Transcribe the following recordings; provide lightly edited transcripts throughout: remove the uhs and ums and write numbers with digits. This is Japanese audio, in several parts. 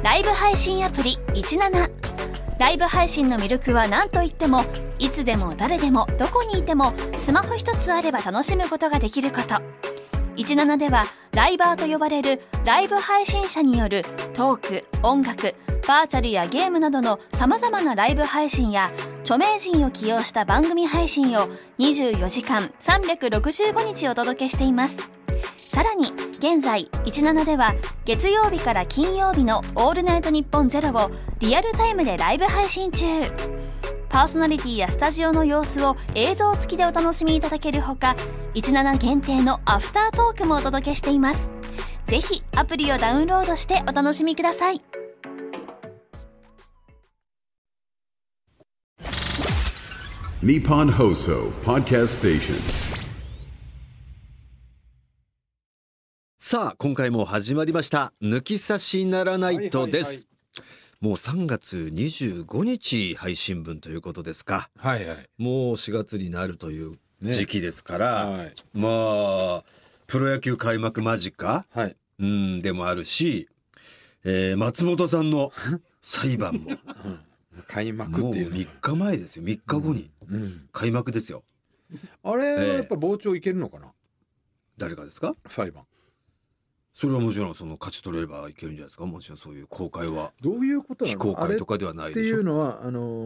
ライブ配信アプリ17。ライブ配信の魅力は何といっても、いつでも誰でもどこにいてもスマホ一つあれば楽しむことができること。17ではライバーと呼ばれるライブ配信者によるトーク、音楽、バーチャルやゲームなどの様々なライブ配信や著名人を起用した番組配信を24時間365日お届けしています。さらに現在17では月曜日から金曜日のオールナイトニッポンゼロをリアルタイムでライブ配信中。パーソナリティやスタジオの様子を映像付きでお楽しみいただけるほか、17限定のアフタートークもお届けしています。ぜひアプリをダウンロードしてお楽しみください。 ニッポン放送ポッドキャストステーション。 さあ今回も始まりました抜き差しならないとです、もう3月25日配信分ということですか。 はいはい。 もう4月になるという時期ですから、 はい。 まあプロ野球開幕間近、 はい。 でもあるし、松本さんの裁判も開幕っていうもう3日前ですよ。3日後に開幕ですよ。 あれはやっぱ傍聴いけるのかな、 誰がですか？ 裁判。 それはもちろんその勝ち取れればいけるんじゃないですか。もちろんそういう公開はどういうことな非の？ 公開とかではないでしょ。 っていうのは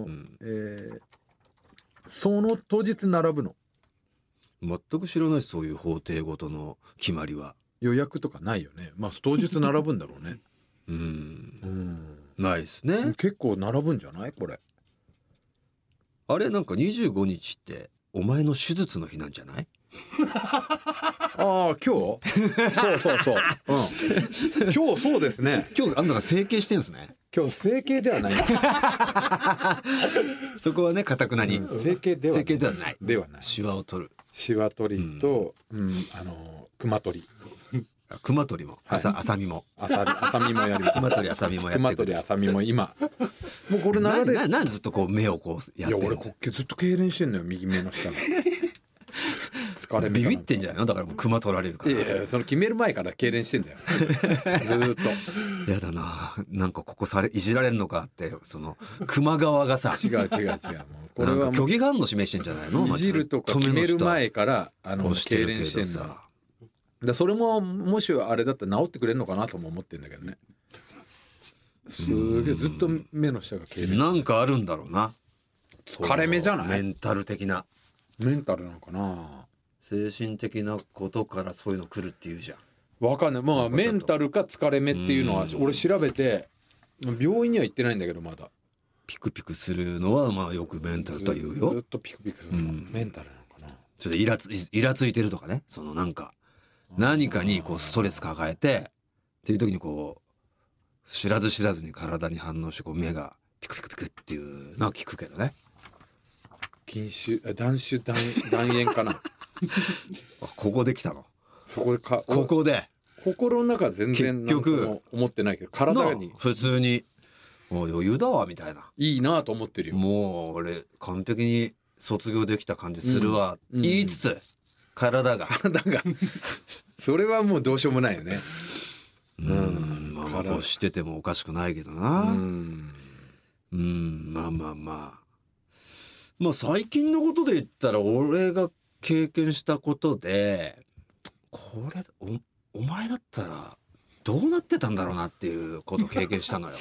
その当日並ぶの？ 全く知らないし、そういう法廷ごとの決まりは。 予約とかないよね。まあ当日並ぶんだろうね。 ないですね。 結構並ぶんじゃないこれ。 あれなんか25日ってお前の手術の日なんじゃない？ ああ今日そうそうそう、今日そうですね。 今日あんたが整形してんですね。 今日整形ではないそこはね、堅くなに、 整形ではない。 整形ではない。 ではない。 シワを取る。 シワ取りと、熊取り。 熊取りも、 はい、 浅見も。 浅見もやります。 熊取り浅見もやってくる。 熊取り浅見も今。もうこれ流れ。 なんでずっとこう目をこうやってるの？ いや俺こっけずっと痙攣してんのよ、右目の下が。疲れ目。 ビビってんじゃないの？だからもう熊取られるから。 いやその決める前から痙攣してんだよ。ずっと。 やだな、なんかここいじられるのかって、その熊側がさ。 違う。もうこれは虚偽反応示してんじゃないの？ いじるとか決める前から痙攣してんだ。だそれももしあれだったら治ってくれるのかなとも思ってんだけどね。すげえずっと目の下が痙攣。 なんかあるんだろうな。 疲れ目じゃない？ メンタル的な。 メンタルなのかな。 精神的なことからそういうの来るっていうじゃん。 わかんない。まあメンタルか疲れ目っていうのは俺調べて、病院には行ってないんだけどまだ。 ピクピクするのはまあよくメンタルとは言うよ。 ずっとピクピクするの、メンタルなのかな。 ちょっとイラついてるとかね。そのなんか何かにこうストレス抱えてっていう時にこう知らず知らずに体に反応してこう目がピクピクピクっていうのは聞くけどね。 断煙かな。 ここで来たの。 そこでここで心の中は全然なんとも思ってないけど体に普通にもう余裕だわみたいな。 いいなと思ってるよ。 もう俺完璧に卒業できた感じするわ、言いつつ体がそれはもうどうしようもないよね。 まあこうしててもおかしくないけどな。まあ最近のことで言ったら俺が経験したことで、これお前だったらどうなってたんだろうなっていうことを経験したのよ。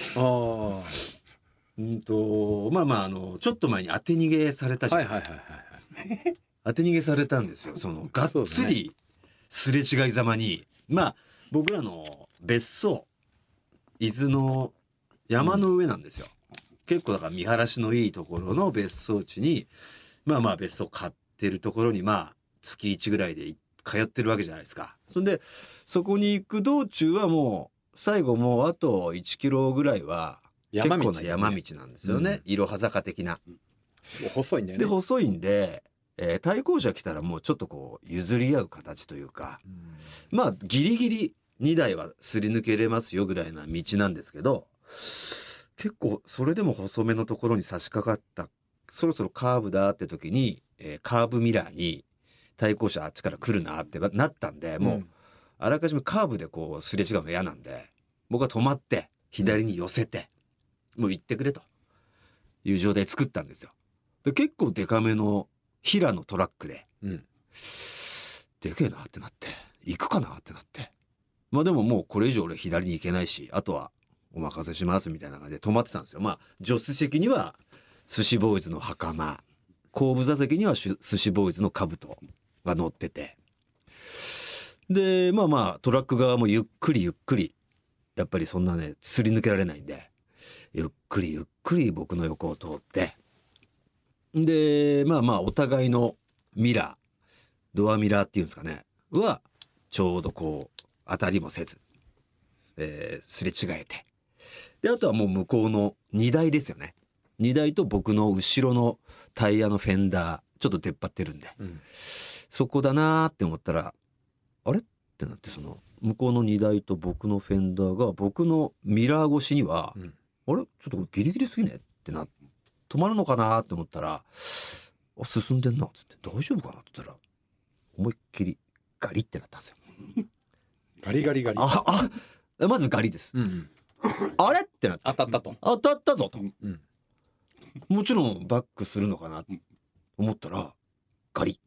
ちょっと前に当て逃げされたじゃん。当て逃げされたんですよ。そのがっつりすれ違いざまに、まあ僕らの別荘伊豆の山の上なんですよ。結構だから見晴らしのいいところの別荘地にまあ別荘買ってるところにまあ月1ぐらいで通ってるわけじゃないですか。そんでそこに行く道中はもう最後もうあと1キロぐらいは結構な山道なんですよね。いろは坂的な。 細いんだよね。 で細いんで、対向車来たらもうちょっとこう譲り合う形というか、まあギリギリ2台はすり抜けれますよぐらいな道なんですけど、結構それでも細めのところに差し掛かった、そろそろカーブだって時に、カーブミラーに対向車あっちから来るなってなったんで、もうあらかじめカーブでこうすれ違うの嫌なんで僕は止まって左に寄せて、もう行ってくれという状態作ったんですよ。で結構デカめの平のトラックで、でけえなってなって行くかなってなって、まあでももうこれ以上俺左に行けないし、あとはお任せしますみたいな感じで止まってたんですよ。まあ助手席には寿司ボーイズの袴、後部座席には寿司ボーイズの兜が乗ってて、でまあトラック側もゆっくりやっぱりそんなねすり抜けられないんでゆっくり僕の横を通って、でまあお互いのミラー、ドアミラーっていうんですかねはちょうどこう当たりもせず、すれ違えて、であとはもう向こうの荷台ですよね。荷台と僕の後ろのタイヤのフェンダーちょっと出っ張ってるんで、そこだなーって思ったらあれってなって、その向こうの荷台と僕のフェンダーが僕のミラー越しには、あれちょっとこれギリギリすぎねって止まるのかなって思ったら、進んでんなっつって、大丈夫かなって言ったら思いっきりガリってなったんですよ。 ガリガリまずガリです、あれってなって、 当たったぞと、 もちろんバックするのかなと思ったらガリ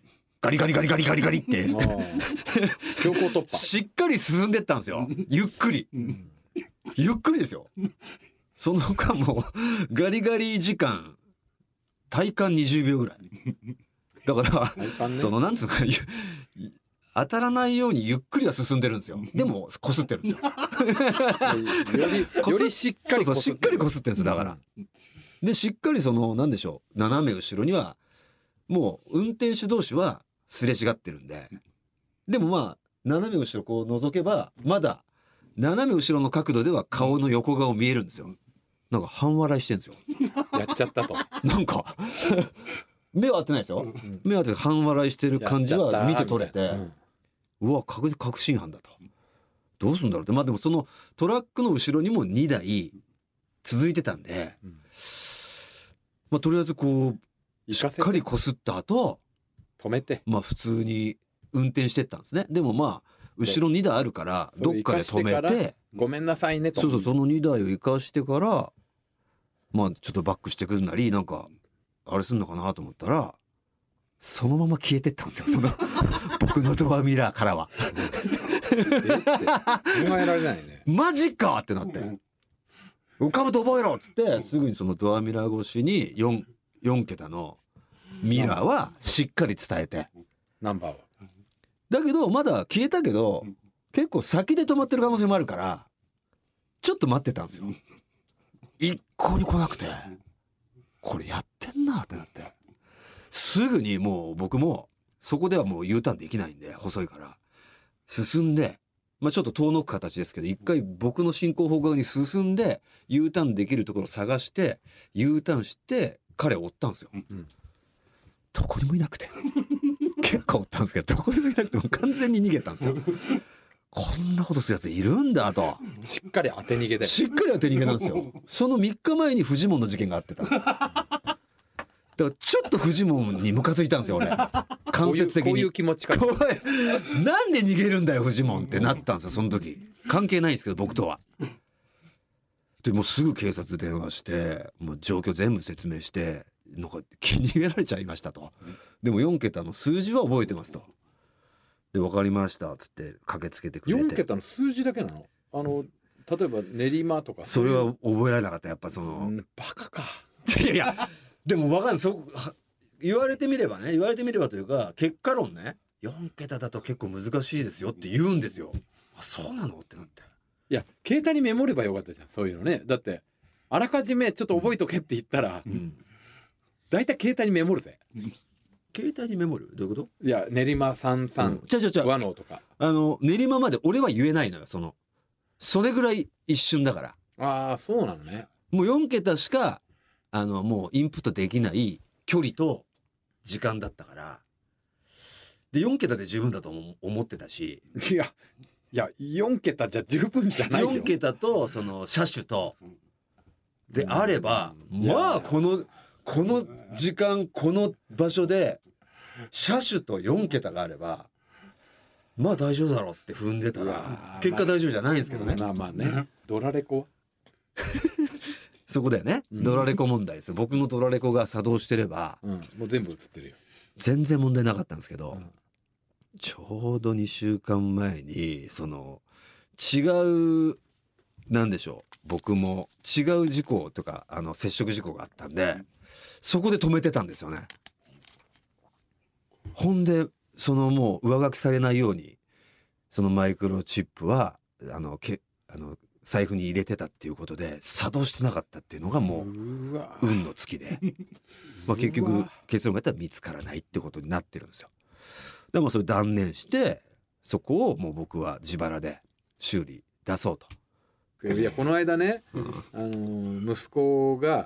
って強行突破しっかり進んでったんですよ。ゆっくりですよ。その間もガリガリ時間体感20秒ぐらいだから、そのなんつうか当たらないようにゆっくりは進んでるんですよ。でもこすってるんですよ。 よりしっかりしっかりこすってるんですよ。だからでしっかりそのなんでしょう、斜め後ろにはもう運転手同士はすれ違ってるんで、でもまあ斜め後ろこう覗けばまだ斜め後ろの角度では顔の横顔見えるんですよ。なんか半笑いしてるんですよ。 やっちゃったと。 なんか目は合ってないですよ、目は合って半笑いしてる感じは見て取れて、うわ確信犯だと、どうするんだろうって。まあでもそのトラックの後ろにも2台続いてたんで、まあとりあえずこうしっかりこすった後止めて、 まあ普通に運転してったんですね。でもまあ後ろ2台あるからどっかで止めて、 ごめんなさいねと、 そうその2台を生かしてからまあちょっとバックしてくるなりなんかあれすんのかなと思ったらそのまま消えてったんですよ、その僕のドアミラーからは。 考えられないね。 マジかってなって、浮かぶと覚えろっつってすぐにそのドアミラー越しに 4桁のミラーはしっかり伝えて、 ナンバーはだけどまだ消えたけど結構先で止まってる可能性もあるからちょっと待ってたんですよ。一向に来なくて、これやってんなってなって、すぐにもう僕もそこではもう U ターンできないんで細いから進んで、まあちょっと遠のく形ですけど一回僕の進行方向に進んで U ターンできるところを探して U ターンして彼を追ったんですよ、どこにもいなくて結構追ったんですけどどこにもいなくてもう完全に逃げたんですよ。こんなことするやついるんだと、 しっかり当て逃げで、 しっかり当て逃げなんですよ。その3日前にフジモンの事件があってただからちょっとフジモンにムカついたんですよ俺、間接的にこういう気持ちか怖い、なんで逃げるんだよフジモンってなったんですよ。その時関係ないんですけど僕とは。でもうすぐ警察電話してもう状況全部説明してなんか気に入られちゃいましたと、でも4桁の数字は覚えてますと、で分かりましたっつって駆けつけてくれて。 4桁の数字だけなの？例えば練馬とかそれは覚えられなかった。やっぱそのバカか。 いやでも分かんない、言われてみればというか結果論ね、4桁だと結構難しいですよって言うんですよ。あそうなのってなって、 いや携帯にメモればよかったじゃんそういうのね。だってあらかじめちょっと覚えとけって言ったら、だいたい携帯にメモるぜ。 携帯にメモるどういうこと？ いや練馬33和能とか練馬まで俺は言えないのよ。それぐらい一瞬だから。 ああそうなのね。 もう4桁しかもうインプットできない距離と時間だったから、で4桁で十分だと思ってたし、 いや4桁じゃ十分じゃないよ。 4桁とその車種とであれば、まあこの時間この場所で車種と4桁があればまあ大丈夫だろうって踏んでたら結果大丈夫じゃないんですけどね。 まあまあね。ドラレコそこだよね、ドラレコ問題ですよ。僕のドラレコが作動してれば、 もう全部映ってるよ。 全然問題なかったんですけど、ちょうど2週間前にその違うなんでしょう、僕も違う事故とか接触事故があったんで、そこで止めてたんですよね。ほんでそのもう上書きされないようにそのマイクロチップは財布に入れてたっていうことで作動してなかったっていうのがもう運の尽きでまあ結局結論が言ったら見つからないってことになってるんですよ。でもそれ断念してそこをもう僕は自腹で修理出そうと。 いやこの間ね、息子が、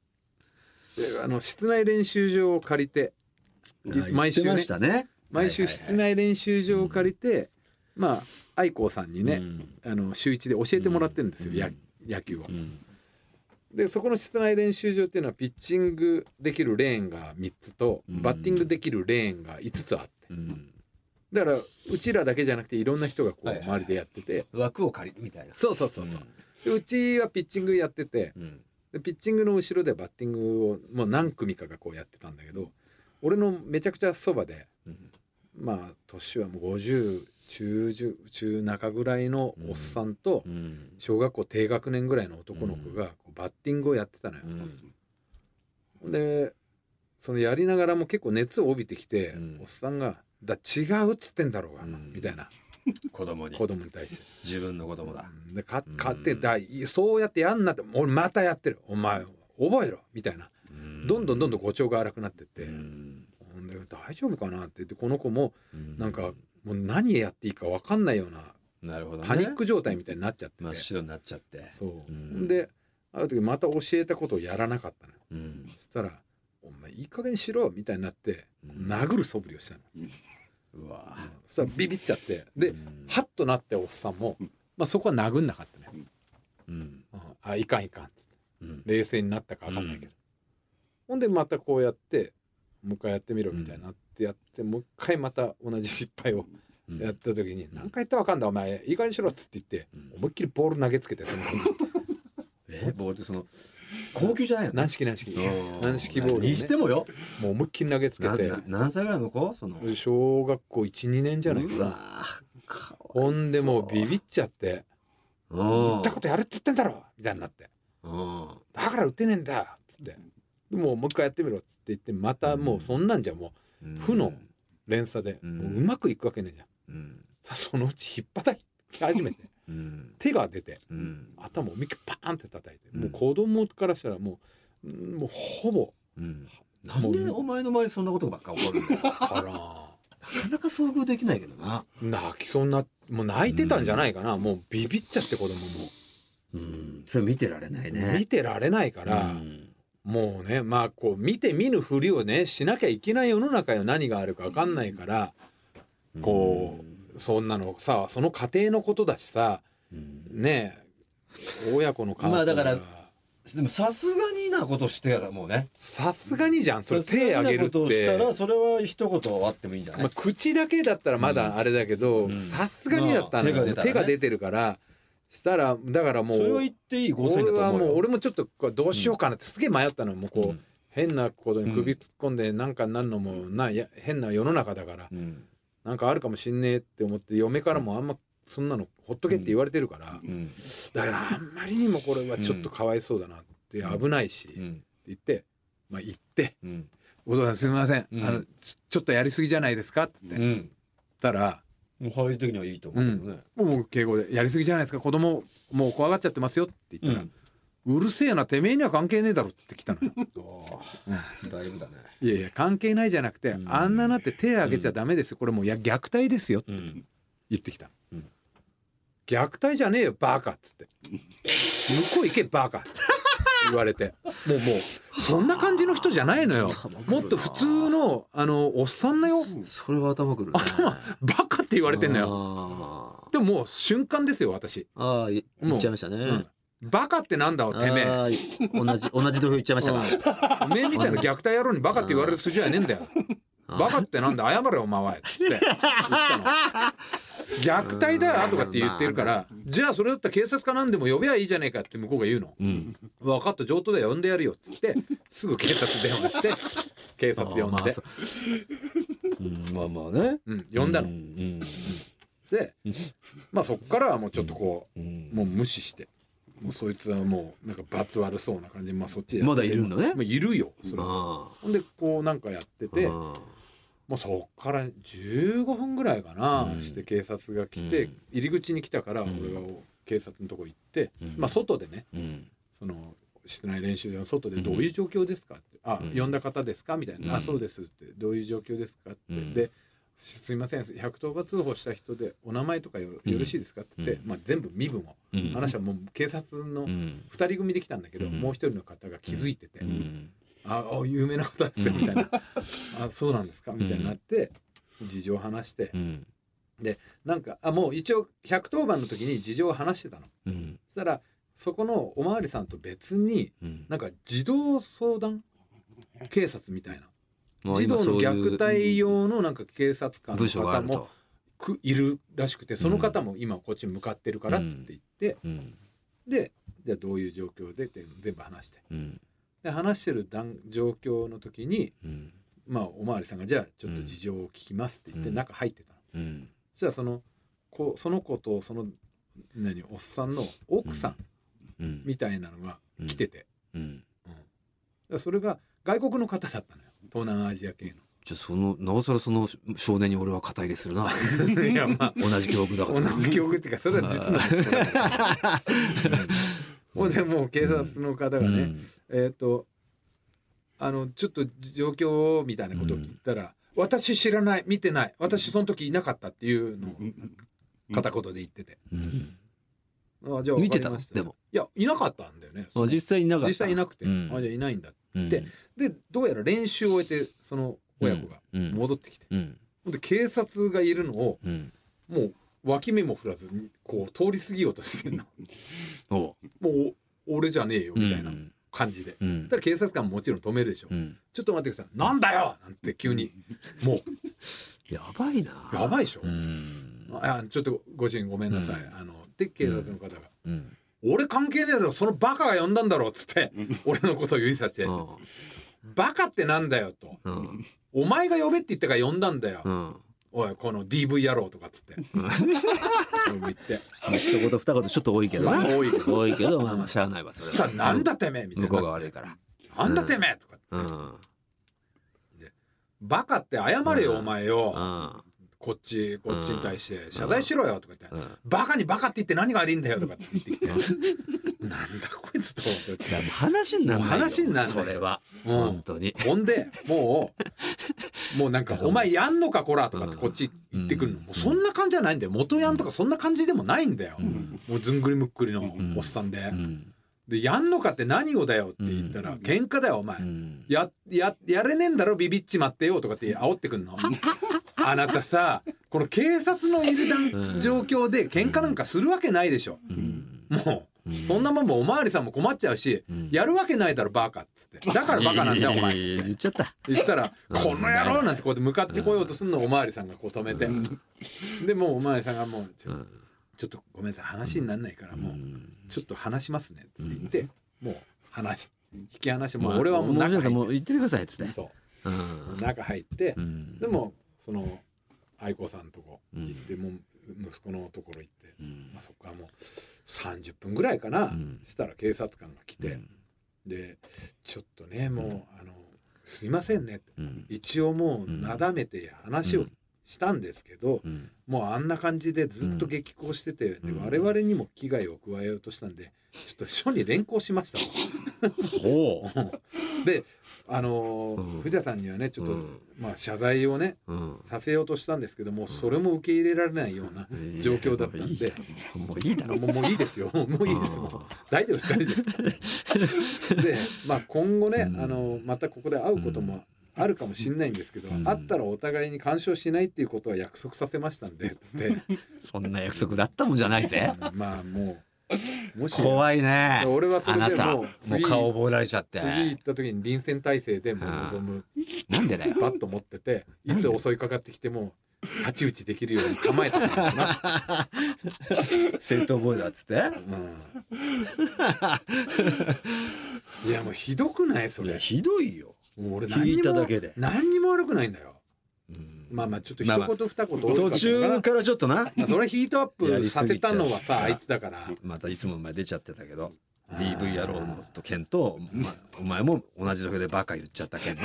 室内練習場を借りて毎週ね、毎週室内練習場を借りて、まあ愛子さんにね、週1で教えてもらってるんですよ、野球を。でそこの室内練習場っていうのはピッチングできるレーンが3つとバッティングできるレーンが5つあって、だからうちらだけじゃなくていろんな人がこう周りでやってて、 枠を借りるみたいな。 そう、でうちはピッチングやってて、でピッチングの後ろでバッティングをもう何組かがこうやってたんだけど、俺のめちゃくちゃそばで、まあ年はもう50中中ぐらいのおっさんと、小学校低学年ぐらいの男の子がこうバッティングをやってたのよ。でそのやりながらも結構熱を帯びてきて、おっさんが「だ違うっつってんだろうが」みたいな。 子供に対して自分の子供だ。 で買ってそうやってやんなって、俺またやってる、お前覚えろみたいな、どんどん語調が荒くなってって、で大丈夫かなって言って、この子もなんかもう何やっていいか分かんないような、 なるほどね、 パニック状態みたいになっちゃってて、 真っ白になっちゃって、 そう、である時また教えたことをやらなかったのよ、そしたら「お前いい加減しろ」みたいになって、殴る素振りをしたの。 うわ、 そしたらビビっちゃって、でハッとなっておっさんも、まあ、そこは殴んなかったね、あいかんっつって、冷静になったか分かんないけど、ほんでまたこうやってもう一回やってみろみたいになってやって、もう一回また同じ失敗をやった時に「何回言ったら分かんだお前いい加減にしろ」っつって言って、思いっきりボール投げつけて、そのボールってその高級じゃないよね。 軟式ボールをね、 にしてもよ、 もう思いっきり投げつけて、 何歳ぐらいの子？その小学校 1,2 年じゃないかな。ほんでもうビビっちゃって、言ったことやるって言ってんだろみたいになって、だから打てねえんだっつって、でもう一回やってみろって言って、またもうそんなんじゃもう負の連鎖でもううまくいくわけねえじゃん。さあそのうち引っ叩き始めて、手が出て、頭を思いっきりパーンって叩いて、もう子供からしたらもうほぼ、 なんでお前の周りそんなことばっか起こるんだよ。 からなかなか遭遇できないけどな。 泣きそうにな、もう泣いてたんじゃないかな、もうビビっちゃって子供も。 それ見てられないね。 見てられないから、もうね、まあこう見て見ぬふりをねしなきゃいけない世の中よ。何があるか分かんないから、こうそんなのさ、その家庭のことだしさ、ねえ親子の関係、 まあだからでもさすがになことしてやらもうね、 さすがにじゃん、それ手挙げるって。 したらそれは一言あってもいいんじゃない？ まあ、口だけだったらまだあれだけど、さすがにだったら、手が出てるからしたら、だからもうそれは言っていいゴーサインだと思うよ。 俺はもう俺もちょっとどうしようかなってすげえ迷ったの。もうこう、変なことに首突っ込んでなんかなんのも変な世の中だから、なんかあるかもしんねえって思って、嫁からもあんまそんなのほっとけって言われてるから、だからあんまりにもこれはちょっとかわいそうだなって危ないし、って言って、まあ行って、お父さんすみません、ちょっとやりすぎじゃないですかって言って、たらもう入る時にはいいと思うけどね、 もう敬語でやりすぎじゃないですか、子供もう怖がっちゃってますよって言ったら、うるせえな、てめえには関係ねえだろって来たのよ。 だいぶだね。 いやいや関係ないじゃなくて、あんななって手挙げちゃダメですよ、これもう虐待ですよって言ってきた。虐待じゃねえよバカっつって、向こう行けバカって言われて、もうそんな感じの人じゃないのよ。もっと普通のおっさんだよ。 それは頭くるね。 頭バカって言われてんのよ。でももう瞬間ですよ私。 言っちゃいましたね。 バカってなんだてめえ。 同じ土俵言っちゃいましたか。 おめえみたいな虐待野郎にバカって言われる筋合いねえんだよ。 バカってなんだ謝れお前はって言ったの。虐待だよとかって言ってるから、じゃあそれだったら警察かなんでも呼べばいいじゃねえかって向こうが言うの、分かった上等だよ呼んでやるよって言ってすぐ警察電話して警察呼んでまあまあね、 呼んだの、でまあそっからはもうちょっとこう、もう無視してもうそいつはもうなんか罰悪そうな感じで、まあそっちでまだいるのね。 まあ、いるよそれは。ほんでこうなんかやってて、もうそっから15分ぐらいかな、して警察が来て、入り口に来たから俺が警察のとこ行って、まあ外でね、その室内練習場の外でどういう状況ですかって、呼んだ方ですかみたいな、そうですってどういう状況ですかって、ですいません110番通報した人でお名前とかよろしいですかって言って、まあ、全部身分を、話はもう警察の2人組で来たんだけど、もう一人の方が気づいてて、有名な方ですよみたいなそうなんですかみたいになって事情を話して、でなんかもう一応110番の時に事情を話してたの、そしたらそこのおまわりさんと別に、なんか児童相談警察みたいな、児童の虐待用のなんか警察官の方もいるらしくて、その方も今こっちに向かってるからって言って、でじゃあどういう状況でって全部話して、で話してる状況の時に、まあおまわりさんがじゃあちょっと事情を聞きますって言って中入ってたの、そしたらその子とそのおっさんの奥さんみたいなのが来てて、それが外国の方だったのよ、東南アジア系の。 じゃあなおさらその少年に俺は肩入れするな。いや、まあ、同じ境遇だから。 同じ境遇っていうかそれは実なんですよ。でもう警察の方がね、ちょっと状況みたいなことを言ったら、私知らない見てない私その時いなかったっていうのを片言で言ってて、じゃあ見てたの？でもいやいなかったんだよね。 実際いなかった。 実際いなくて、じゃあいないんだって言って、でどうやら練習を終えてその親子が戻ってきて、で警察がいるのを、もう脇目も振らずにこう通り過ぎようとしてるの。もう俺じゃねえよみたいな感じで、だから警察官ももちろん止めるでしょ、ちょっと待ってくださいなんだよなんて急にもうやばいな、 やばいでしょ、ちょっとご主人ごめんなさい、で警察の方が、俺関係ねえだろそのバカが呼んだんだろっつって俺のことを指さしてバカってなんだよと、お前が呼べって言ったから呼んだんだよ、おいこの DV 野郎とかっつって言って一言二言ちょっと多いけどな、多いけどまあしゃあないわそれ。 そしたらなんだてめえみたいな、 向こうが悪いからなんだてめえとかってバカって謝れよお前よ、こっちに対して謝罪しろよとか言って、バカにバカって言って何が悪いんだよとかって言ってきてなんだこいつと思って、 話にならないよそれは本当に。 ほんでもうなんかお前やんのかこらとかってこっち言ってくるの、もうそんな感じじゃないんだよ、元ヤンとかそんな感じでもないんだよ、もうずんぐりむっくりのおっさんで、でやんのかって何をだよって言ったら、喧嘩だよお前、やれねえんだろビビっちまってよとかって煽ってくんのあなたさこの警察のいる状況で喧嘩なんかするわけないでしょ、もうそんなもんもおまわりさんも困っちゃうし、やるわけないだろバカっつって、だからバカなんだよお前っつって言っちゃった、 言ったらこの野郎なんてこうやって向かってこようとするのをおまわりさんがこう止めて、でもうおまわりさんがもうちょっとごめんなさい話にならないからもうちょっと話しますねって言って、もう引き離して、もう俺はもう中入って、 もう言ってくださいっつって、 そう中入って、でもその愛子さんのとこ行って、もう息子のところ行って、まあ、そこからもう30分ぐらいかな、したら警察官が来て、でちょっとねもうすいませんねって、一応もうなだめて話をしたんですけど、もうあんな感じでずっと激高してて、で我々にも危害を加えようとしたんでちょっと署に連行しましたで藤田さんにはねちょっと、まあ謝罪をね、させようとしたんですけども、それも受け入れられないような状況だったんで、 もういいだろ、 もういいですよ、もういいです、もう大丈夫です大丈夫ですでまあ今後ねまたここで会うこともあるかもしれないんですけど、会ったらお互いに干渉しないっていうことは約束させましたんでってそんな約束だったもんじゃないぜまあももし怖いね。 俺はそれでもうもう顔覚えられちゃって。 次行った時に臨戦態勢でもう臨む。 なんでだよ。 バッと持ってて、いつ襲いかかってきても太刀打ちできるように構えてるんだな。 正当防衛だっつって。 いやもうひどくないそれ。 ひどいよ。 もう俺聞いただけで何にも悪くないんだよ。まあちょっと一言二言途中からちょっとな。 それヒートアップさせたのはさあいつだから。 またいつも前出ちゃってたけど。DV 野郎のとケンと、お前も同じ土俵でバカ言っちゃったケンね。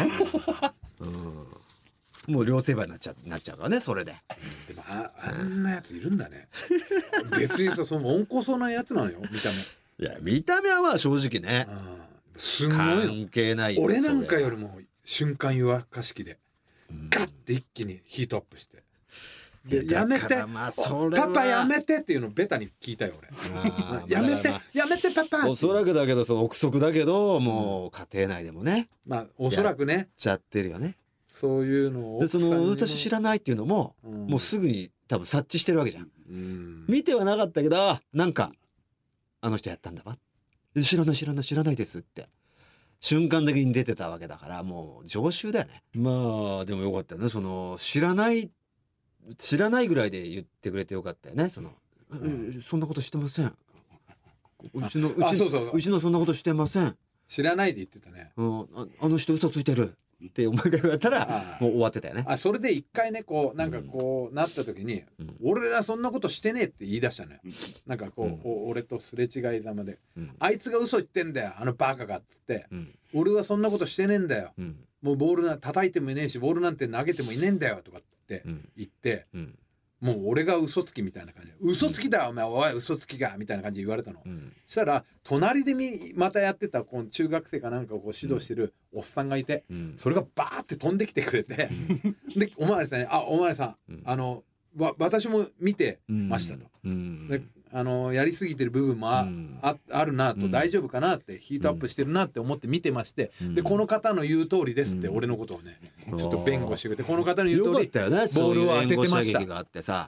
もう両成敗になっちゃうからねそれで。 でもあんなやついるんだね。別にさその温厚そうなやつなのよ見た目。 いや見た目はまあ正直ね。 すごい関係ない。 俺なんかよりも瞬間湯沸かし器でガッて一気にヒートアップして。でやめて、パパやめてっていうのをベタに聞いたよ俺。やめてパパ。 おそらくだけどその憶測だけどもう家庭内でもね。 まあおそらくね。やっちゃってるよね。 そういうのを。 でその私知らないっていうのももうすぐに多分察知してるわけじゃん。見てはなかったけどなんかあの人やったんだわ。知らないですって瞬間的に出てたわけだからもう常習だよね。まあでもよかったよねその知らないぐらいで言ってくれてよかったよね。そんなことしてません。うちのそんなことしてません。 知らないで言ってたね。 あの人嘘ついてるってお前が言われたらもう終わってたよね。 それで一回ねこうなんかこうなった時に、俺はそんなことしてねえって言い出したのよ。なんかこう、俺とすれ違いざまで、あいつが嘘言ってんだよあのバカがっつって、俺はそんなことしてねえんだよ、もうボール叩いてもいねえしボールなんて投げてもいねえんだよとかって言って、もう俺が嘘つきみたいな感じで嘘つきだよお前おい嘘つきがみたいな感じで言われたの。そしたら隣でまたやってたこの中学生かなんかをこう指導してるおっさんがいて、それがバーって飛んできてくれてでお前さん私も見てましたと。でやりすぎてる部分もあるなと、大丈夫かなってヒートアップしてるなって思って見てまして、でこの方の言う通りですって俺のことをねちょっと弁護してくれて、この方の言う通りボールを当ててました。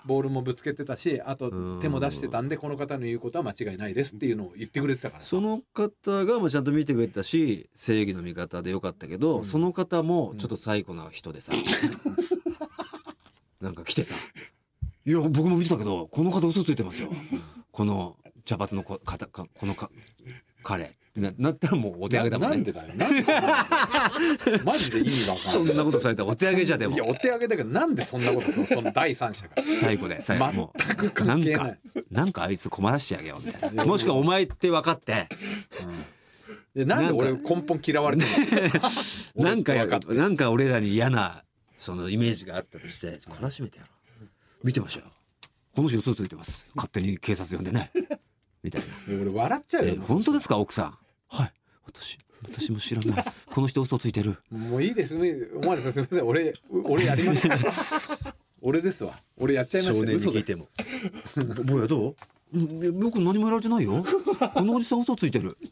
ボールもぶつけてたしあと手も出してたんでこの方の言うことは間違いないですっていうのを言ってくれてたから、 その方がちゃんと見てくれてたし正義の味方でよかったけど、その方もちょっと最高な人でさなんか来てさいや僕も見てたけどこの方嘘ついてますよこの茶髪のこの彼なったらもうお手上げだもんね。 なんでだよマジで意味わかんない。 そんなことされたらお手上げじゃでも。 いやお手上げだけどなんでそんなことするのその第三者が最後で全く関係ない。 なんかあいつ困らしてあげようみたいな。もしくはお前って分かって、 なんで俺根本嫌われてるのなんか俺らに嫌なそのイメージがあったとして懲らしめてやろう。見てましたよこの人嘘ついてます勝手に警察呼んでねみたいな。 俺笑っちゃうよ。 本当ですか奥さん。はい私も知らないこの人嘘ついてる。もういいですお前さんすみません俺やりました俺ですわ俺やっちゃいました。 少年に聞いても坊やどう僕何もやられてないよこのおじさん嘘ついてる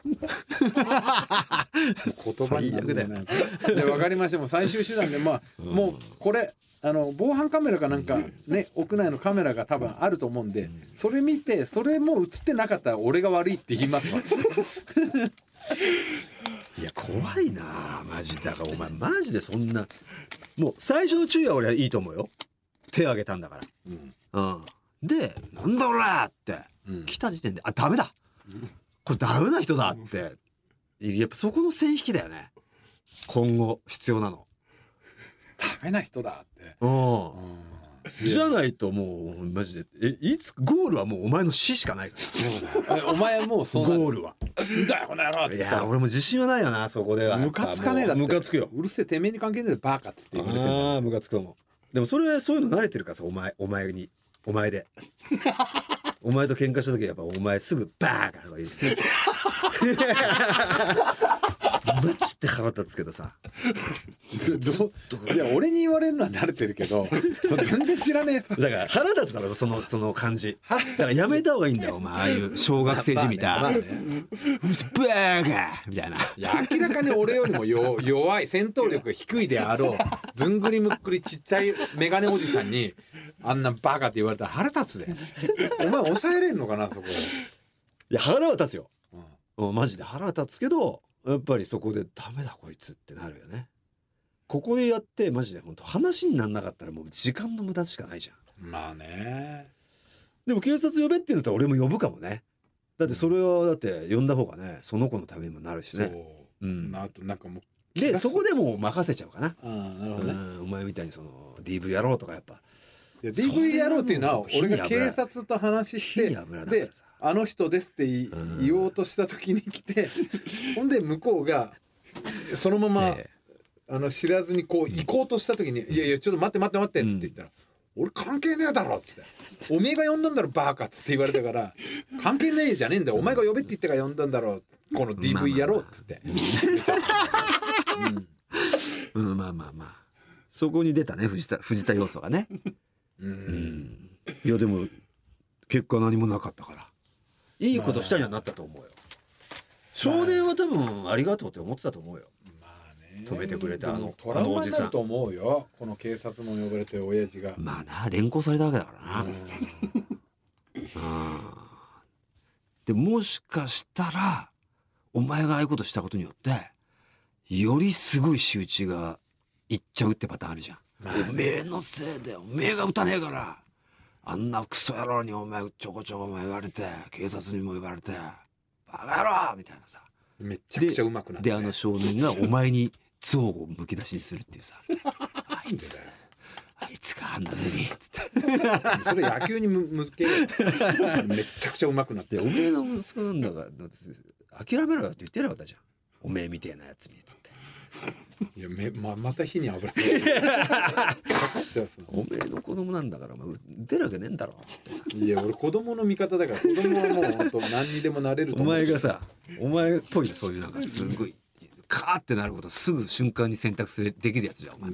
言葉になるね。で分かりました。もう最終手段でもうこれ防犯カメラかなんかね屋内のカメラが多分あると思うんで、それ見てそれも映ってなかったら俺が悪いって言いますわいや怖いなマジだからお前マジでそんなもう最初の注意は俺はいいと思うよ。手挙げたんだから、でなんだおらって来た時点でダメだこれダメな人だってやっぱそこの線引きだよね今後必要なの。 ダメな人だって。 じゃないともうマジでいつゴールはもうお前の死しかないから。 そうだよお前もうそうゴールはだよこの野郎って。 いや俺も自信はないよなそこでは。 ムカつかねえだって。 ムカつくよ。 うるせえてめえに関係ねえでバカっつって言われてんだ。 ムカつくと思う。でもそういうの慣れてるからさお前でお前と喧嘩した時やっぱお前すぐバーカとか言うマジで腹立つけどさいや俺に言われるのは慣れてるけど全然知らねえ。 だから腹立つだろその感じ。だからやめた方がいいんだよお前ああいう小学生じみたバーカみたいな。 いや明らかに俺よりも弱い戦闘力低いであろうずんぐりむっくりちっちゃいメガネおじさんにあんなバカって言われたら腹立つでお前抑えれんのかなそこ。 いや腹は立つよ、マジで腹は立つけど、やっぱりそこでダメだこいつってなるよね。ここでやってマジで本当話にならなかったらもう時間の無駄しかないじゃん。 まあね。 でも警察呼べって言うと俺も呼ぶかもね。だってそれはだって呼んだ方がねその子のためにもなるしね。 そう、あとなんかもうでそこでもう任せちゃうかな。 なるほどね。 お前みたいにその DV やろうとかやっぱ。 いや DV やろうっていうのは俺が警察と話してであの人ですって言おうとした時に来て、ほんで向こうがそのまま知らずにこう行こうとした時にいやいやちょっと待って待って待ってっつって言ったら、俺関係ねえだろっつって、おめえが呼んだんだろバーカっつって言われたから、関係ねえじゃねえんだよ、お前が呼べって言ってから呼んだんだろこの DV やろうっつって、 まあまあまあそこに出たね藤田要素がね。いやでも結果何もなかったからいいことしたにはなったと思うよ。少年は多分ありがとうって思ってたと思うよ。止めてくれたトラウマになると思うよ、この警察も呼ばれて親父が。 まあな連行されたわけだからな。でもしかしたらお前がああいうことしたことによってよりすごい仕打ちがいっちゃうってパターンあるじゃん。おめえのせいでおめえが撃たねえからあんなクソ野郎にお前ちょこちょこ言われて警察にも言われてバカ野郎みたいなさ、 めちゃくちゃうまくなって、 で少年がお前に憎悪をむき出しにするっていうさあいつがあんなふうにつってそれ野球に向けるめちゃくちゃうまくなって、 おめえの息子なんだから諦めろよって言ってなかったじゃん、おめえみてえなやつにつって。 いやまた火に油おめえの子供なんだから出るわけねえんだろつって。 いや俺子供の味方だから、子供はもう本当何にでもなれると思う。 お前がさお前っぽいそういうなんかすごいカーってなることすぐ瞬間に選択できるやつじゃんお前。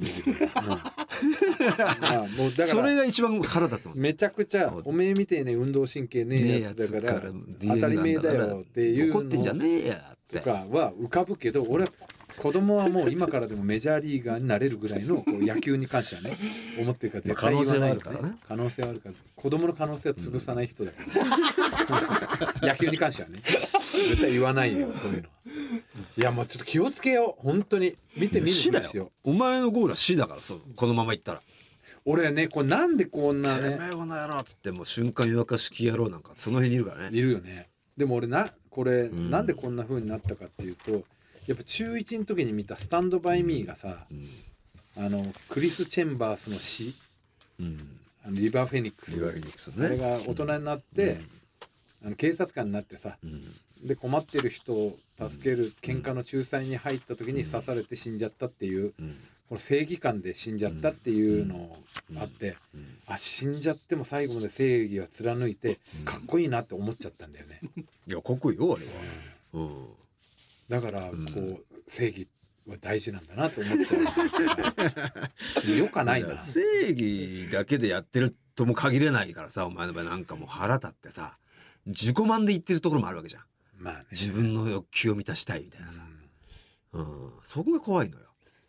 もうだからそれが一番腹立つもん。 めちゃくちゃおめえみてえね運動神経ねえやつだから当たり前だよっていうの怒ってんじゃねえやってとかは浮かぶけど、俺は子供はもう今からでもメジャーリーガーになれるぐらいのこう野球に関してはね思ってるから絶対言わないよね。可能性はあるから、子供の可能性は潰さない人だから野球に関してはね絶対言わないよそういうのは。いやもうちょっと気をつけよう本当に。見てみる死だよ。お前のゴールは死だからそうこのままいったら。 俺ねこれなんでこんなねてめえこの野郎っつってもう瞬間湯沸かし器野郎なんかその辺にいるからね。 いるよね。でも俺これなんでこんな風になったかっていうと、やっぱ中1の時に見たスタンドバイミーがさ、クリス・チェンバースの詩、リバー・フェニックス、あれが大人になって、警察官になってさ、で困ってる人を助ける喧嘩の仲裁に入った時に刺されて死んじゃったっていう、この正義感で死んじゃったっていうのあって、死んじゃっても最後まで正義は貫いてかっこいいなって思っちゃったんだよね。 いやかっこいいよあれは。 だからこう正義は大事なんだなと思っちゃう。よかないな。 正義だけでやってるとも限れないからさ、お前の場合なんかもう腹立ってさ自己満で言ってるところもあるわけじゃん。まあね、自分の欲求を満たしたいみたいなさ、そこが怖いのよ。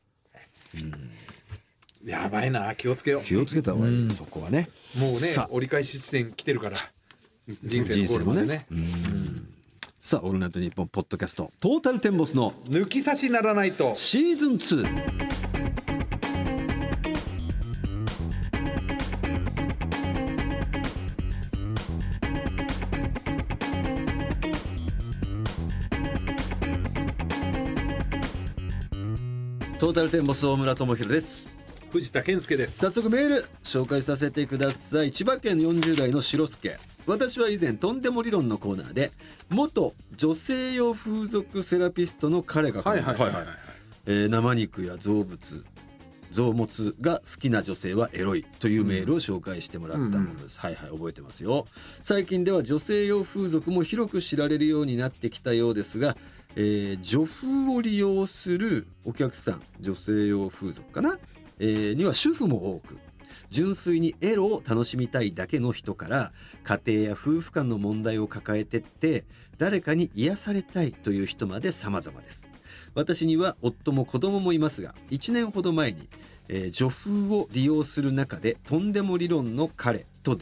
やばいな、気をつけよう。 気をつけた方がいい、そこはね。 もうね折り返し地点来てるから人生のゴールまでね。 さあオールナイトニッポンポッドキャストトータルテンボスの抜き差しならないとシーズン2。トータルテンボス大村智弘です。 藤田健介です。 早速メール紹介させてください。千葉県40代の白助。私は以前とんでも理論のコーナーで元女性用風俗セラピストの彼が生肉や臓物が好きな女性はエロいというメールを紹介してもらったものです。はいはい覚えてますよ。最近では女性用風俗も広く知られるようになってきたようですが、女風を利用するお客さん、女性用風俗かな、には主婦も多く、純粋にエロを楽しみたいだけの人から家庭や夫婦間の問題を抱えてって誰かに癒されたいという人まで様々です。私には夫も子供もいますが、1年ほど前に、女風を利用する中でとんでも理論の彼と出会い、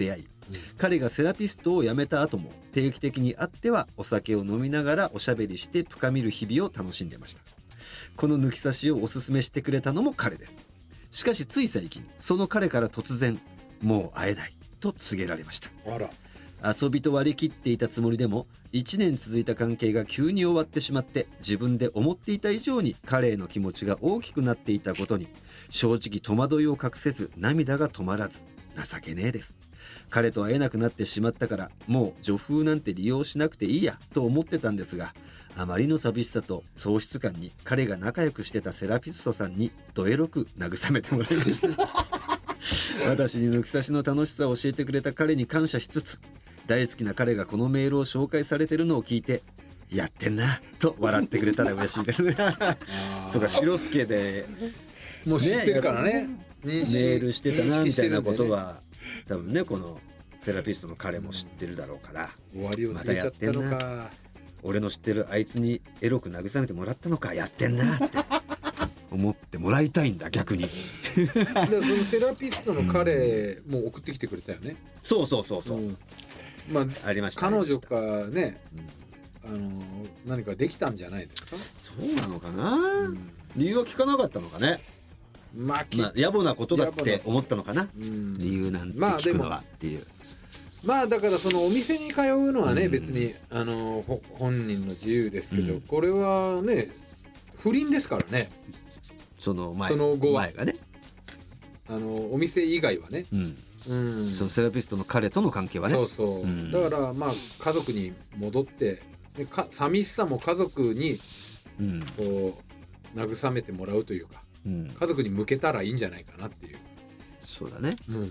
彼がセラピストを辞めた後も定期的に会ってはお酒を飲みながらおしゃべりして深みる日々を楽しんでました。この抜き差しをおすすめしてくれたのも彼です。しかしつい最近その彼から突然もう会えないと告げられました。 あら、 遊びと割り切っていたつもりでも1年続いた関係が急に終わってしまって、自分で思っていた以上に彼への気持ちが大きくなっていたことに正直戸惑いを隠せず涙が止まらず、情けねえです。彼と会えなくなってしまったからもう女風なんて利用しなくていいやと思ってたんですが、あまりの寂しさと喪失感に彼が仲良くしてたセラピストさんにどエロく慰めてもらいました私に抜き差しの楽しさを教えてくれた彼に感謝しつつ、大好きな彼がこのメールを紹介されてるのを聞いてやってんなと笑ってくれたら嬉しいですねそうか、白助でもう知ってるからね、 メールしてたなみたいなことは、多分ねこのセラピストの彼も知ってるだろうから、 終わりを告げちゃったのか、 俺の知ってるあいつにエロく慰めてもらったのか、やってんなって思ってもらいたいんだ逆にだからそのセラピストの彼も送ってきてくれたよね。 そう、 まあありました。 彼女かね、何かできたんじゃないですか。 そうなのかな、理由は聞かなかったのかね。まあ野暮なことだって思ったのかな、理由なんて聞くのはっていう。 まあだからそのお店に通うのはね、別に本人の自由ですけど、これはね不倫ですからね。その後は前がね、お店以外はね、 そのセラピストの彼との関係はね、 そう、だからまあ家族に戻って寂しさも家族にこう慰めてもらうというか、家族に向けたらいいんじゃないかなっていう。 そうだね、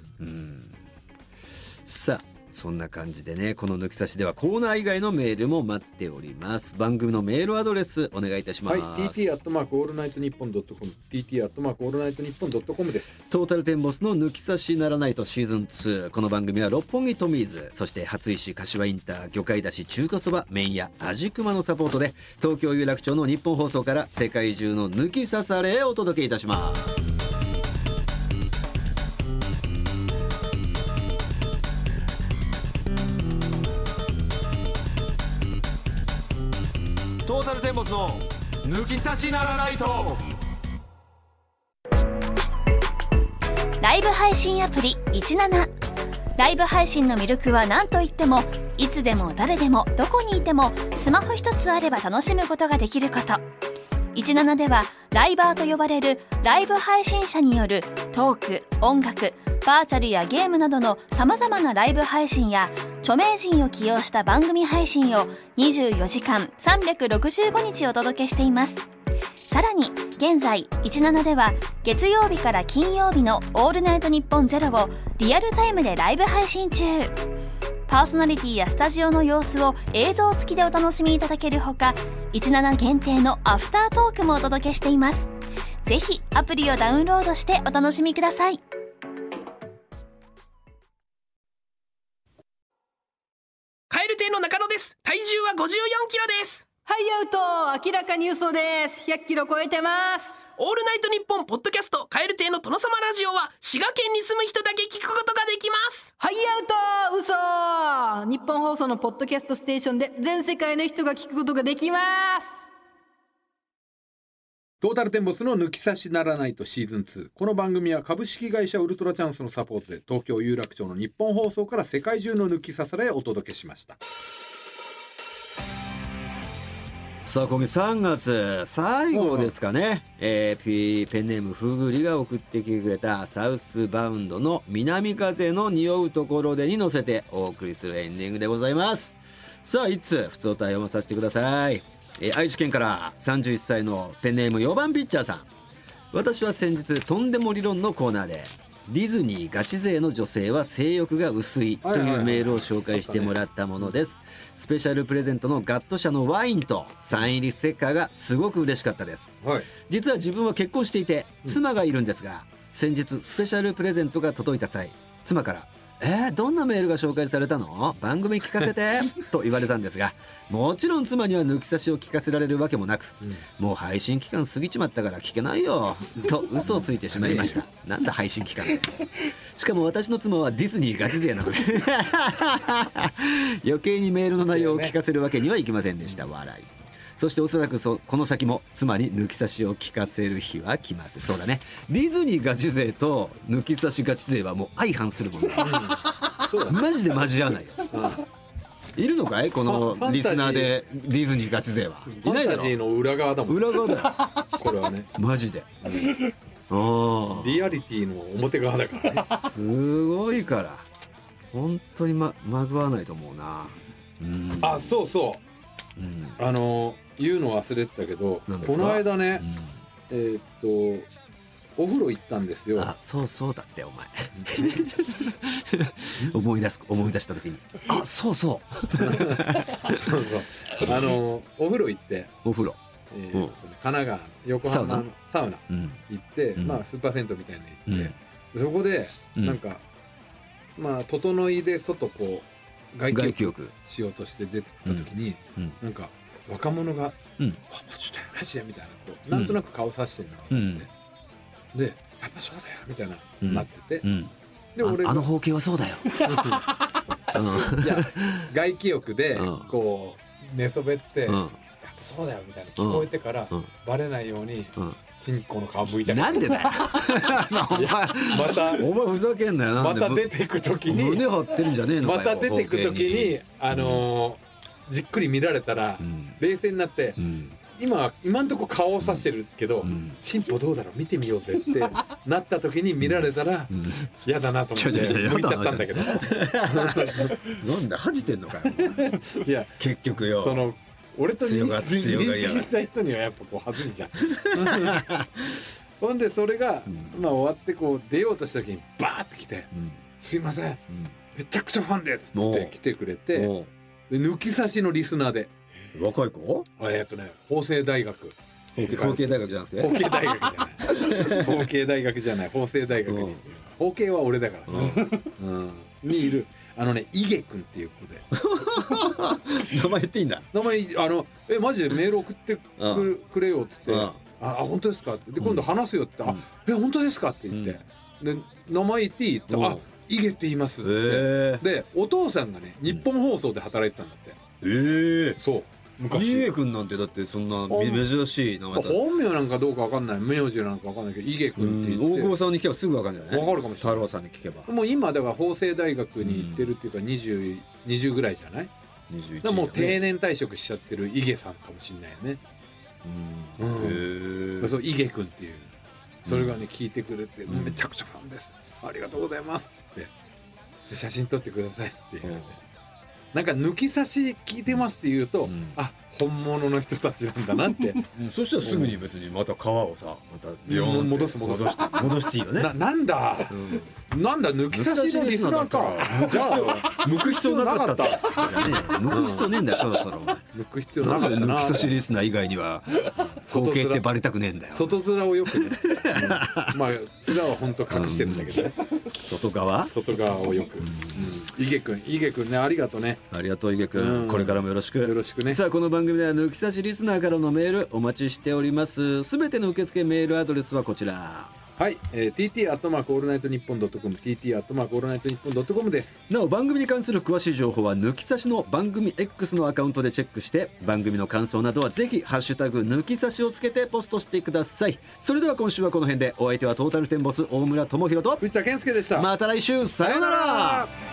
さあそんな感じでね、この抜き差しではコーナー以外のメールも待っております。番組のメールアドレスお願いいたします。 はい、tt@allnightnippon.com tt@allnightnippon.com です。 トータルテンボスの抜き差しならないとシーズン2。この番組は六本木トミーズ、そして初石柏インター、魚介だし中華そば麺屋味熊のサポートで、東京有楽町の日本放送から世界中の抜き差されをお届けいたします。トータルテンボスの抜き差しならないと。 ライブ配信アプリ17。ライブ配信の魅力は何といっても、いつでも誰でもどこにいてもスマホ一つあれば楽しむことができること。17ではライバーと呼ばれるライブ配信者によるトーク、音楽、バーチャルやゲームなどの様々なライブ配信や、著名人を起用した番組配信を24時間365日お届けしています。さらに現在17では月曜日から金曜日のオールナイトニッポンゼロをリアルタイムでライブ配信中。パーソナリティやスタジオの様子を映像付きでお楽しみいただけるほか、17限定のアフタートークもお届けしています。ぜひアプリをダウンロードしてお楽しみください。 カエル亭の中野です。体重は54キロです。 はいアウト、明らかに嘘です。100キロ超えてます。 オールナイトニッポンポッドキャストカエル亭の殿様ラジオは滋賀県に住む人だけ聞くことができます。 はいアウト、嘘。日本放送のポッドキャストステーションで全世界の人が聞くことができます。 トータルテンボスの抜き差しならないとシーズン2。この番組は株式会社ウルトラチャンスのサポートで東京有楽町の日本放送から世界中の抜き差されをお届けしました。 さあ今月3月最後ですかね、ペンネームふぐりが送ってきてくれたサウスバウンドの南風の匂うところでに乗せてお送りするエンディングでございます。さあいつ普通歌読まさせてください。愛知県から31歳のペンネーム4番ピッチャーさん。私は先日とんでも理論のコーナーでディズニーガチ勢の女性は性欲が薄いというメールを紹介してもらったものです。スペシャルプレゼントのガット社のワインとサイン入りステッカーがすごく嬉しかったです、実は自分は結婚していて妻がいるんですが、先日スペシャルプレゼントが届いた際、妻からどんなメールが紹介されたの？番組聞かせてと言われたんですが、もちろん妻には抜き差しを聞かせられるわけもなく、もう配信期間過ぎちまったから聞けないよと嘘をついてしまいました。なんだ配信期間って。 しかも私の妻はディズニーガチ勢なので余計にメールの内容を聞かせるわけにはいきませんでした。笑い。そしておそらくこの先も妻に抜き差しを聞かせる日は来ます。そうだね、ディズニーガチ勢と抜き差しガチ勢はもう相反するもんね、そうだマジで交わないよ、いるのかいこのリスナーでディズニーガチ勢はいないだろ。 ファンタジーの裏側だもん。 裏側だよこれはねマジで、 リアリティの表側だからね。 すごいから本当にまぐわないと思うな。 あ、そうそう、言うの忘れてたけど、この間ね、お風呂行ったんですよ。 あ、そうだってお前思い出した時にそうそうお風呂行って、 お風呂神奈川の横浜のサウナ行って、まあスーパー銭湯みたいなの行って、そこでなんかまあ整いで外こう外気浴しようとして出てた時に、なんか若者が「マジで」みたいな、こうなんとなく顔さしてるなと思って、で「やっぱそうだよ」みたいななってて、で俺あの光景はそうだよいや外気浴でこう寝そべって「やっぱそうだよ」みたいな聞こえてからバレないようにチンコの皮むいたり。 なんでだよお前ふざけんなよ。 また出ていく時に胸張ってるんじゃねえのかよ。 また出ていく時にじっくり見られたら冷静になって、今んとこ顔をさしてるけど、進歩どうだろう見てみようぜってなった時に見られたら嫌だなと思って向いちゃったんだけど。 なんだ恥じてんのかよ。 いや結局よ、 その俺と認識した人にはやっぱこう恥ずいじゃん。ほんでそれがまあ終わってこう出ようとした時にバーって来て「すいませんめちゃくちゃファンです」って来てくれて、で抜き差しのリスナーで若い子？ 法政大学。 法系大学じゃなくて？ 法系大学じゃない。法系大学じゃない。法政大学に。法系は俺だからね。にいるイゲ君っていう子で。 名前言っていいんだ。 名前マジでメール送ってくれよっつって。本当ですかって。で今度話すよって本当ですかって言って。で名前言っていいってイゲって言いますって。でお父さんがね日本放送で働いてたんだって。そう。 昔イゲ君なんてだってそんな珍しい名前だ。 本名なんかどうかわかんない、名字なんかわかんないけどイゲ君って言って、 大久保さんに聞けばすぐわかるんじゃない？ わかるかもしれない。 太郎さんに聞けば。 もう今だから法政大学に行ってるっていうか20ぐらいじゃない？21だ。もう定年退職しちゃってるイゲさんかもしれないね。そうイゲ君っていう、それがね聞いてくれてめちゃくちゃファンです、ありがとうございますって、で写真撮ってくださいって言われて、なんか抜き差し聞いてますって言うと、本物の人たちなんだなって。 そしたらすぐに別にまた皮をさまた戻していいよね。なんだ抜き差しのリスナーか。じゃあ向く必要なかった。向く必要ねえんだよそろそろ。 抜く必要なかったな。 抜き差しリスナー以外には光景ってバレたくねえんだよ。 外面をよくね。まあ面は本当隠してるんだけどね。外側をよく。イゲ君ね、ありがとうね。 ありがとうイゲ君、これからもよろしく。 よろしくね。 さあこの番組では抜き差しリスナーからのメールお待ちしております。すべての受付メールアドレスはこちら。 はい、TT アットマークオールナイトニッポンドットコム TT アットマークオールナイトニッポンドットコムです。 なお番組に関する詳しい情報は抜き差しの番組 X のアカウントでチェックして、番組の感想などはぜひハッシュタグ抜き差しをつけてポストしてください。それでは今週はこの辺で、お相手はトータルテンボス大村智広と藤田健介でした。 また来週、さようなら。